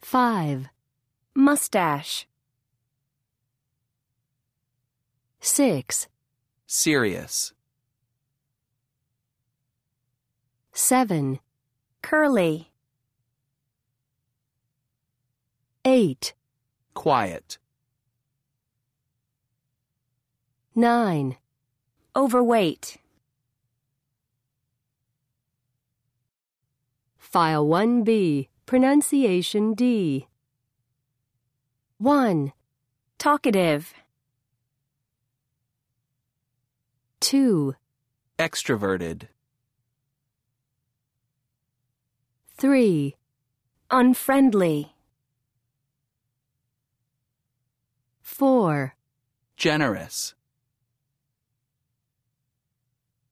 5, mustache, 6, serious, 7, curly, 8, quiet, 9. overweight. File 1B, Pronunciation D. 1, Talkative, 2, extroverted, 3, unfriendly, 4, generous,